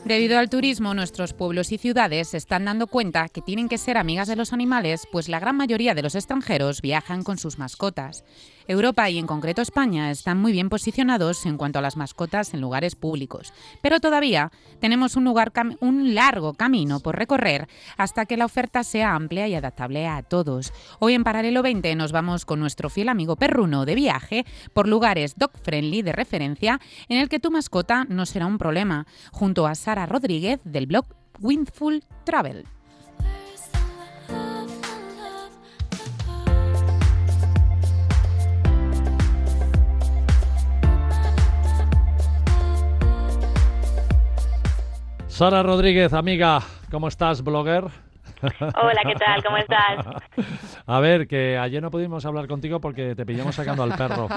Debido al turismo, nuestros pueblos y ciudades se están dando cuenta que tienen que ser amigas de los animales, pues la gran mayoría de los extranjeros viajan con sus mascotas. Europa y en concreto España están muy bien posicionados en cuanto a las mascotas en lugares públicos, pero todavía tenemos un largo camino por recorrer hasta que la oferta sea amplia y adaptable a todos. Hoy en Paralelo 20 nos vamos con nuestro fiel amigo perruno de viaje por lugares dog-friendly de referencia en el que tu mascota no será un problema, junto a Sara Rodríguez del blog Windful Travel. Sara Rodríguez, amiga, ¿cómo estás, blogger? Hola, ¿qué tal? ¿Cómo estás? A ver, que ayer no pudimos hablar contigo porque te pillamos sacando al perro.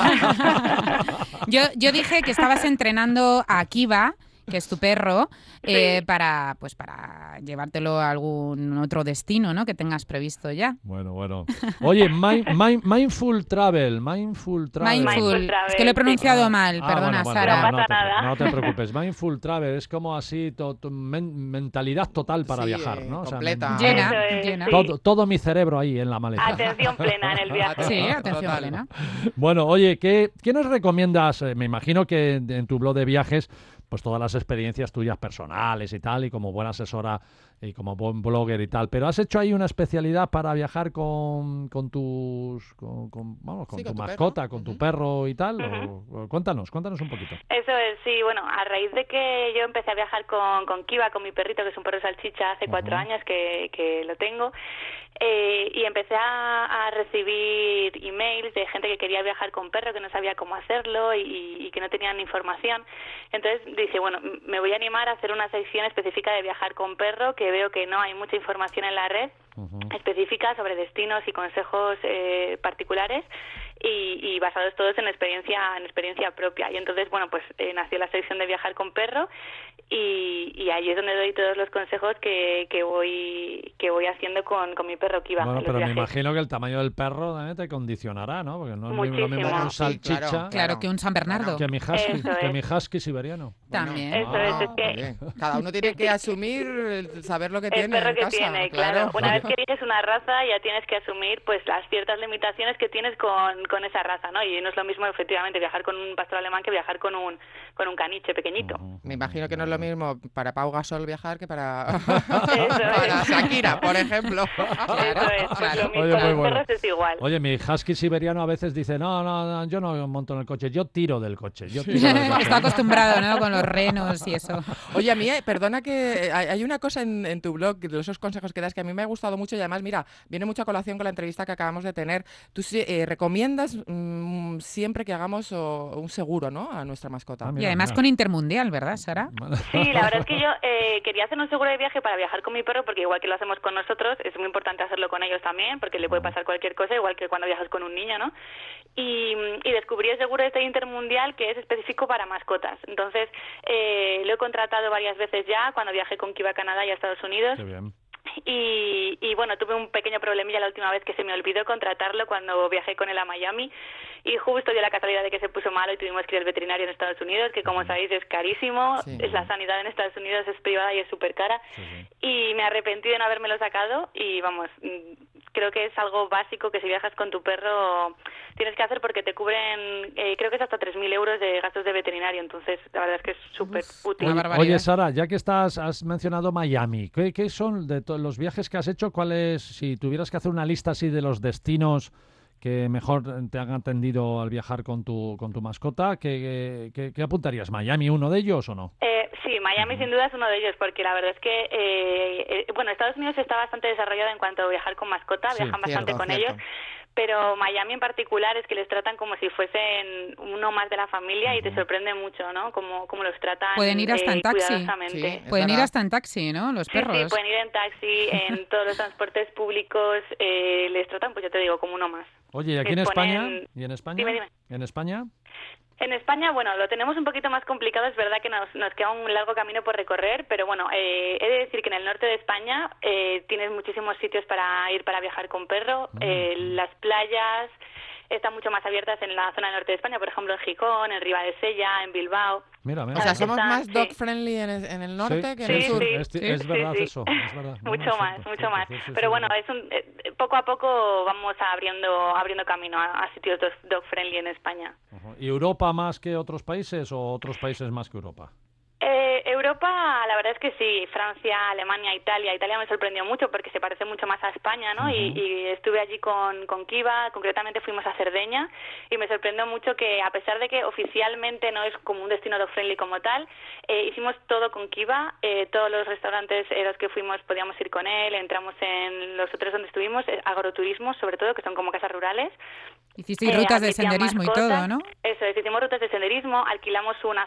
Yo dije que estabas entrenando a Kiva, que es tu perro, Sí. para llevártelo a algún otro destino, ¿no?, que tengas previsto ya. Bueno. Oye, Mindful Travel. Mindful. Travel, Es que lo he pronunciado sí. mal, perdona, Bueno, Sara. No pasa nada. No te preocupes. Mindful Travel es como así, mentalidad total para viajar, ¿no? Completa. Llena, Eso es, llena. sí. Todo mi cerebro ahí en la maleta. Atención plena en el viaje. Sí, atención Total. plena. Bueno, oye, ¿qué nos recomiendas? Me imagino que en tu blog de viajes, pues todas las experiencias tuyas personales y tal, y como buena asesora y como buen blogger y tal, pero ¿has hecho ahí una especialidad para viajar con tu mascota, con tu perro y tal? O cuéntanos un poquito. Eso es, sí, bueno, a raíz de que yo empecé a viajar con Kiva, con mi perrito, que es un perro salchicha, hace 4 años que lo tengo, y empecé a recibir emails de gente que quería viajar con perro, que no sabía cómo hacerlo y que no tenían información. Entonces dije, bueno, me voy a animar a hacer una sección específica de viajar con perro, que veo que no hay mucha información en la red específica sobre destinos y consejos particulares y basados todos en experiencia propia. Y entonces, bueno, pues nació la sección de viajar con perro y ahí es donde doy todos los consejos que voy haciendo con mi perro Kiva. Bueno, en los pero me viajes. imagino que el tamaño del perro también te condicionará, ¿no? Porque no es lo mismo Muchísimo. un salchicha Claro, que un San Bernardo. que mi husky, Eso es. que mi husky siberiano. También. Eso es Muy que bien. Cada uno tiene que asumir, saber lo que el tiene perro en que casa. tiene, claro. Una vez que eliges una raza ya tienes que asumir pues las ciertas limitaciones que tienes con esa raza, ¿no? Y no es lo mismo efectivamente viajar con un pastor alemán que viajar con un caniche pequeñito. Me imagino que no es lo mismo para Pau Gasol viajar que para, Eso para es. Shakira, por ejemplo. Eso es, pues lo mismo Oye, con muy los bueno. perros es igual. Oye, mi husky siberiano a veces dice, no, yo no monto en el coche, yo tiro del coche. Está acostumbrado, ¿no?, con los renos y eso. Oye, a mí, perdona que hay una cosa en tu blog, de esos consejos que das, que a mí me ha gustado mucho y además, mira, viene mucho a colación con la entrevista que acabamos de tener. Tú recomiendas siempre que hagamos un seguro, ¿no?, a nuestra mascota. Ah, Y mira, además mira. con Intermundial, ¿verdad, Sara? Sí, la verdad es que yo quería hacer un seguro de viaje para viajar con mi perro, porque igual que lo hacemos con nosotros, es muy importante hacerlo con ellos también, porque le puede pasar cualquier cosa, igual que cuando viajas con un niño, ¿no? Y descubrí el seguro este Intermundial que es específico para mascotas. Entonces, lo he contratado varias veces ya, cuando viajé con Kiva a Canadá y a Estados Unidos. Qué bien. Y bueno, tuve un pequeño problemilla la última vez que se me olvidó contratarlo cuando viajé con él a Miami y justo dio la casualidad de que se puso malo y tuvimos que ir al veterinario en Estados Unidos, que como sabéis es carísimo, Sí. la sanidad en Estados Unidos es privada y es súper cara y me arrepentí de no habérmelo sacado y vamos, creo que es algo básico que si viajas con tu perro tienes que hacer porque te cubren, creo que es hasta 3.000 euros de gastos de veterinario, entonces la verdad es que es súper útil. Una barbaridad. Oye, Sara, ya que has mencionado Miami, ¿qué son de los viajes que has hecho? ¿Cuáles, si tuvieras que hacer una lista así de los destinos que mejor te han atendido al viajar con tu mascota, ¿qué apuntarías? ¿Miami uno de ellos o no? Sí, Miami sin duda es uno de ellos, porque la verdad es que, bueno, Estados Unidos está bastante desarrollado en cuanto a viajar con mascota, Sí, viajan bastante cierto, con cierto. ellos, pero Miami en particular es que les tratan como si fuesen uno más de la familia y te sorprende mucho, ¿no? Cómo los tratan Pueden ir hasta en taxi. cuidadosamente. Sí. Es Pueden ir verdad. hasta en taxi, ¿no?, los Sí, perros. sí, pueden ir en taxi, en todos los transportes públicos, les tratan, pues ya te digo, como uno más. Oye, ¿y aquí en Les España? ponen- ¿Y en España? Dime. ¿En España? En España, bueno, lo tenemos un poquito más complicado, es verdad que nos queda un largo camino por recorrer, pero bueno, he de decir que en el norte de España tienes muchísimos sitios para ir para viajar con perro, las playas están mucho más abiertas en la zona norte de España, por ejemplo en Gijón, en Ribadesella, en Bilbao. Mira. O sea, somos más sí. dog friendly en el norte que en el Sí, sur. Es verdad sí. eso, es verdad. No, Mucho más. Sí, Pero bueno, sí. poco a poco vamos abriendo camino a sitios dog friendly en España. Ujú. ¿Y Europa más que otros países o otros países más que Europa? Europa, la verdad es que sí, Francia, Alemania, Italia. Italia me sorprendió mucho porque se parece mucho más a España, ¿no? Uh-huh. Y estuve allí con Kiva, concretamente fuimos a Cerdeña y me sorprendió mucho que a pesar de que oficialmente no es como un destino dog friendly como tal, hicimos todo con Kiva, todos los restaurantes en los que fuimos podíamos ir con él, entramos en los hoteles donde estuvimos, agroturismos sobre todo, que son como casas rurales. Hicisteis rutas de admitían senderismo mascotas. y todo, ¿no? Eso es, hicimos rutas de senderismo, alquilamos una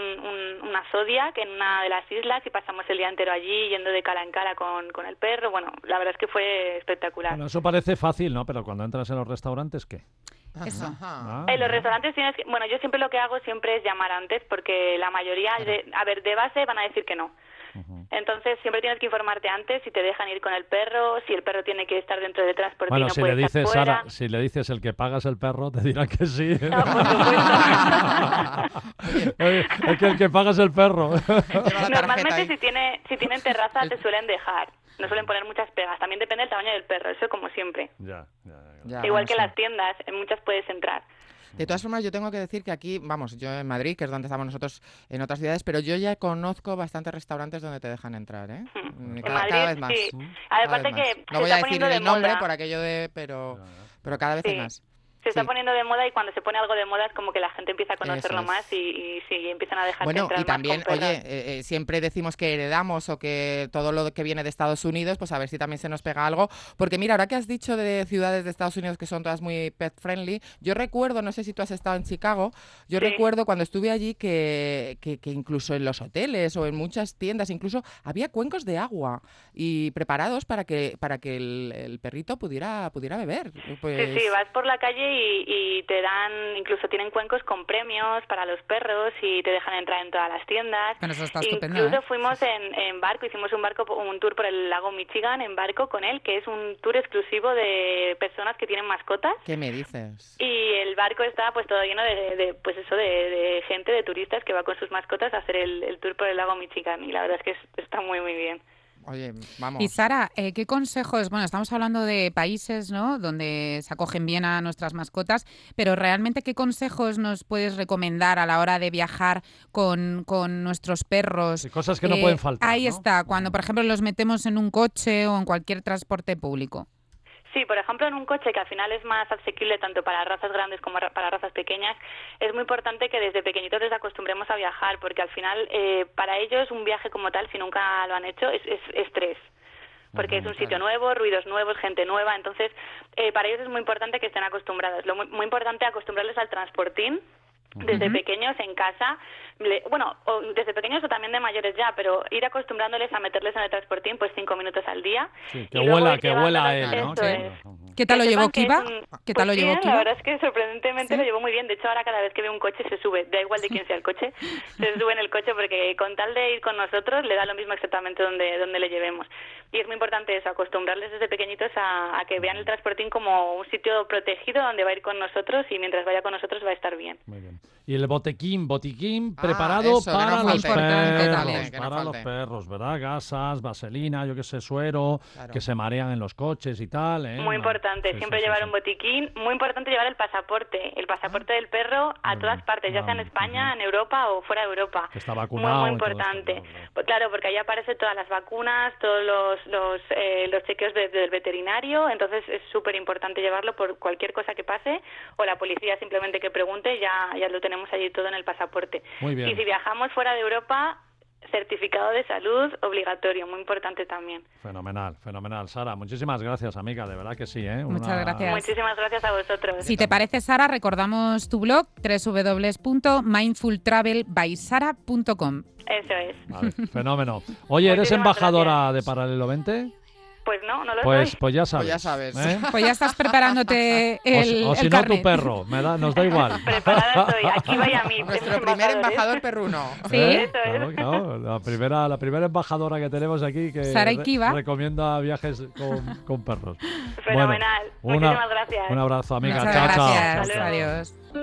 Zodiac en una de las islas y pasamos el día entero allí yendo de cara en cara con el perro. Bueno, la verdad es que fue espectacular. Bueno, eso parece fácil, ¿no? Pero cuando entras en los restaurantes, ¿qué? Eso. En los restaurantes tienes que... Bueno, yo siempre lo que hago siempre es llamar antes porque la mayoría, de base van a decir que no. Uh-huh. Entonces siempre tienes que informarte antes si te dejan ir con el perro, si el perro tiene que estar dentro del transporte y Bueno, no si puede le estar dices, fuera. Sara, si le dices el que pagas el perro, te dirán que sí. No, por supuesto. Oye, es que el que pagas el perro. Normalmente si tienen terraza te suelen dejar. No suelen poner muchas pegas. También depende del tamaño del perro, eso como siempre. Ya. Igual que en las tiendas, en muchas puedes entrar. De todas formas, yo tengo que decir que aquí, vamos, yo en Madrid, que es donde estamos nosotros en otras ciudades, pero yo ya conozco bastantes restaurantes donde te dejan entrar, ¿eh? En Cada Madrid, vez más. sí. Cada Aparte vez que más. No se voy a está decir poniendo de el nombre moda. por aquello de... Pero cada vez hay más. Se está Sí. poniendo de moda y cuando se pone algo de moda es como que la gente empieza a conocerlo Eso es. más y sí, empiezan a dejarse Bueno, entrar y más también, con perros. oye, siempre decimos que heredamos o que todo lo que viene de Estados Unidos, pues a ver si también se nos pega algo. Porque mira, ahora que has dicho de ciudades de Estados Unidos que son todas muy pet friendly, yo recuerdo, no sé si tú has estado en Chicago, yo Sí. recuerdo cuando estuve allí que incluso en los hoteles o en muchas tiendas, incluso había cuencos de agua y preparados para que el perrito pudiera beber. Pues... Sí, vas por la calle y te dan, incluso tienen cuencos con premios para los perros y te dejan entrar en todas las tiendas. Bueno, eso está estupendo, Incluso ¿eh? fuimos en barco, hicimos un tour por el lago Michigan en barco con él, que es un tour exclusivo de personas que tienen mascotas. ¿Qué me dices? Y el barco está pues todo lleno de gente, de turistas que va con sus mascotas a hacer el tour por el lago Michigan y la verdad es que está muy muy bien. Oye, vamos. Y Sara, ¿qué consejos? Bueno, estamos hablando de países, ¿no?, donde se acogen bien a nuestras mascotas, pero realmente ¿qué consejos nos puedes recomendar a la hora de viajar con nuestros perros? Sí, cosas que no pueden faltar, Ahí ¿no? está, cuando por ejemplo los metemos en un coche o en cualquier transporte público. Sí, por ejemplo, en un coche que al final es más asequible tanto para razas grandes como para razas pequeñas, es muy importante que desde pequeñitos les acostumbremos a viajar, porque al final para ellos un viaje como tal, si nunca lo han hecho, es estrés. Porque es un sitio nuevo, ruidos nuevos, gente nueva, entonces para ellos es muy importante que estén acostumbrados. Muy importante acostumbrarles al transportín desde pequeños en casa, o desde pequeños o también de mayores ya, pero ir acostumbrándoles a meterles en el transportín pues 5 minutos al día. Sí, y luego ir que huela a él, llevándolos, ¿no? eso Que- es. ¿Qué tal lo Que llevó sepan que Kiva? es un- ¿Qué tal pues lo llevó bien, Kiva? La verdad es que sorprendentemente ¿Sí? lo llevó muy bien. De hecho, ahora cada vez que ve un coche se sube. Da igual de quién sea el coche, se sube en el coche porque con tal de ir con nosotros le da lo mismo exactamente donde le llevemos. Y es muy importante eso, acostumbrarles desde pequeñitos a que vean el transportín como un sitio protegido donde va a ir con nosotros y mientras vaya con nosotros va a estar bien. Muy bien. Y el botiquín preparado eso, que para no los falte. Importante perros, también. Que no para los falte. perros, ¿verdad? Gasas, vaselina, yo qué sé, suero, Claro. que se marean en los coches y tal, ¿eh? Muy importante, Sí, siempre sí, llevar sí, un botiquín. Muy importante llevar el pasaporte del perro a Muy todas bien. partes, ya sea en España, en Europa o fuera de Europa. Que está vacunado Muy y todo esto, importante. claro. Pues claro, porque ahí aparecen todas las vacunas, todos los chequeos del veterinario, entonces es súper importante llevarlo por cualquier cosa que pase o la policía simplemente que pregunte, ya lo tenemos allí todo en el pasaporte. Muy bien. Y si viajamos fuera de Europa, certificado de salud obligatorio, muy importante también. Fenomenal. Sara, muchísimas gracias, amiga, de verdad que sí, ¿eh? Muchas gracias. Muchísimas gracias a vosotros. Si te parece, Sara, recordamos tu blog www.mindfultravelbysara.com. Eso es. Vale, fenómeno. Oye, ¿eres Muchísimas embajadora de Paralelo 20? Pues no lo Pues soy. ya sabes. Pues ya sabes. ¿eh? Pues ya estás preparándote O si el no, carnet. tu perro, nos da igual. Preparada estoy. Aquí vaya a mí. Nuestro primer embajador perruno. Sí. Eso es. Claro, la primera embajadora que tenemos aquí que Sara y Kiva. recomienda viajes con perros. Fenomenal. Bueno, Muchísimas gracias. Un abrazo, amiga. Muchas Chao, chao. gracias. Hasta luego. Adiós.